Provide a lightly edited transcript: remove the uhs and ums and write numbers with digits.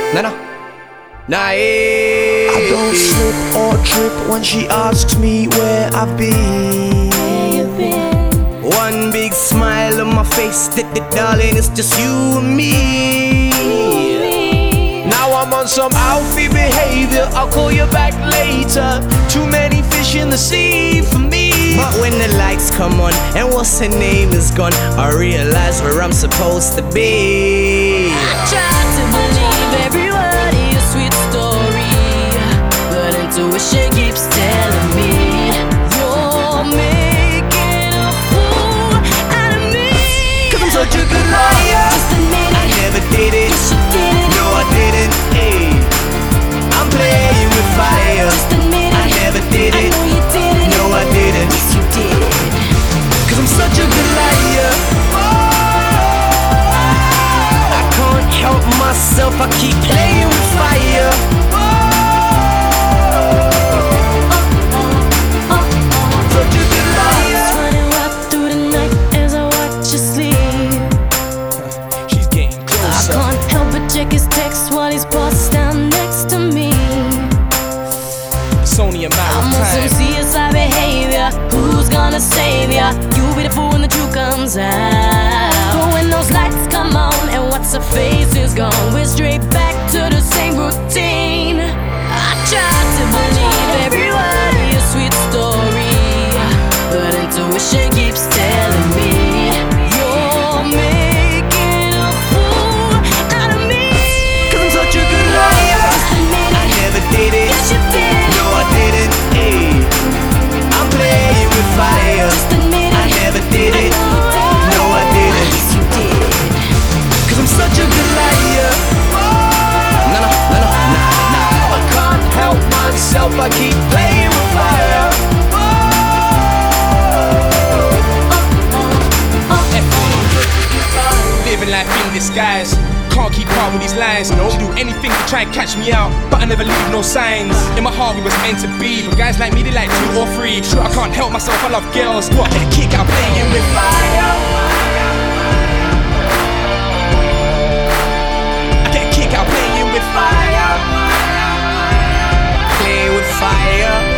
No, no. Nah, I don't slip or trip when she asks me where I've been. One big smile on my face, darling, it's just you and me. Now I'm on some outfit behavior, I'll call you back later. Too many fish in the sea for me. But when the lights come on and what's her name is gone, I realize where I'm supposed to be. I try to believe every word of your sweet story, but intuition keeps telling me you're making a fool out of me. 'Cause I'm such a good liar. Just admit I it. never did it. Yes, you did it. No, I didn't. Hey, I'm playing with fire. Just admit it. I never did I it. know you did it. No, I didn't. Yes, you did. 'Cause I'm such a good liar. I can't help myself, I keep playing with fire. Such a good liar. It's running wild through the night as I watch you sleep. She's getting I closer. can't help but check his text while he's passed down next to me. It's only a matter I'm of on some time. CSI behavior. Who's gonna save ya? You'll be the fool when the truth comes out. But when those lights come on and what's her face is gone, we're straight back to the same routine. I try to believe every word of your sweet story, but intuition keeps telling me you're making a fool out of me. 'Cause I'm such a good liar. Just admit I it. never did it. Yes, you did. No, I didn't. Hey, I'm playing with fire. Just admit I it. never did it. I know you did. No, I didn't. Yes, you did. 'Cause I'm such a good liar. No, no, no, no, nah, nah. I can't help myself, I keep playing with fire. Living life in disguise, can't keep up with these lines. No, do anything to try and catch me out, but I never leave no signs. In my heart we was meant to be, but guys like me they like 2 or 3. Sure, I can't help myself, I love girls, but I kick out playing with fire. I get a kick out playing with fire. Play with fire.